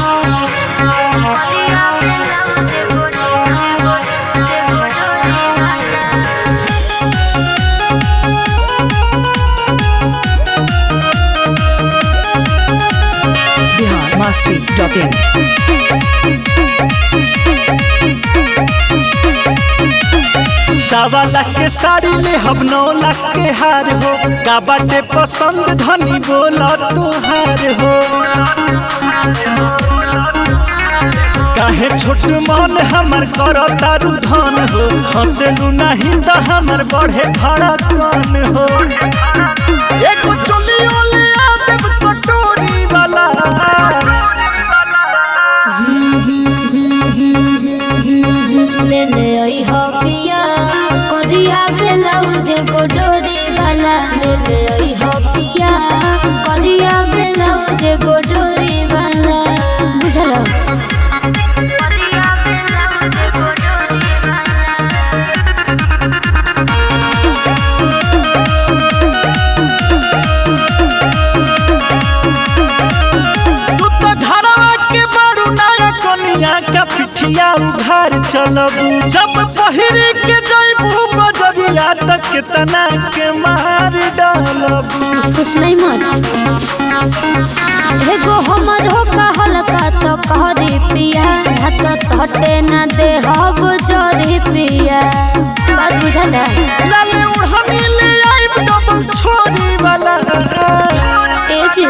biharmasti.in सवा लाख के साड़ी ले हम 9 लाख के हार हो का बाटे पसंद धनी बोला तुहार हो काहे छोट मन हमर करो तारू धन हो हंसलू नहीं तो हमर बढ़े धड़कन हो एक चुलियो ले आदेब कटोरी वाला ले ले आई हो पिया कदिया ब्लाउज गोडोरी वाला ले ले आई हो पिया कदिया ब्लाउज गोडोरी वाला बुझलो कदिया ब्लाउज गोडोरी तू तो धरवा के बड़ू नया कनिया का पिठिया उघार चलबू जब पहिरी के जइबू बजरिया तक केतना के मार डालबू फुसलाई मत एगो हमर हो कहल का तो कहरी पिया हाथ सटे ना दे हब जरी पिया बात बुझल लाले उड़हनी ले आइब डबल छोरी वाला ए जी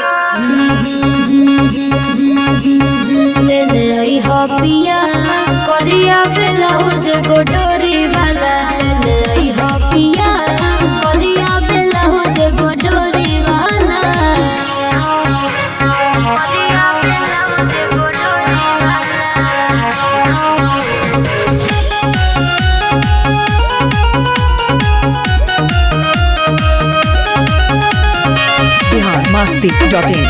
ले ले आई हो पिया करिया ब्लाउज गोडोरी वाला ले ले आई हो पिया करिया ब्लाउज गोडोरी वाला करिया ब्लाउज गोडोरी biharmasti.in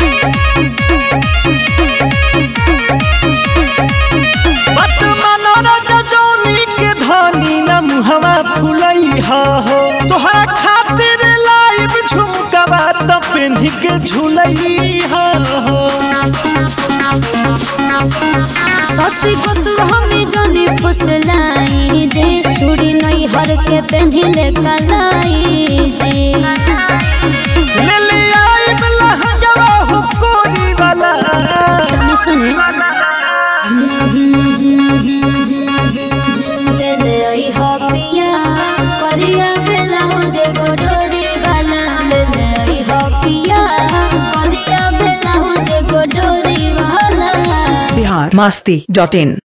बत मनोरज जौनी के धनी न मुहवा फुलई हो तोहरा खातिर लाइब झुमकवा त पेन्ही के झुलई हो ससी गोस्वामी जोनी फुसलाई जे चूड़ी नहीं हर के पेन्हिले कलाई जे ले ले आइब लहंगवा हो कोरी वाला नहीं सुने ले ले आई हो पिया करिया ब्लाउज गोडोरी वाला ले ले आई हो पिया करिया ब्लाउज गोडोरी वाला biharmasti.in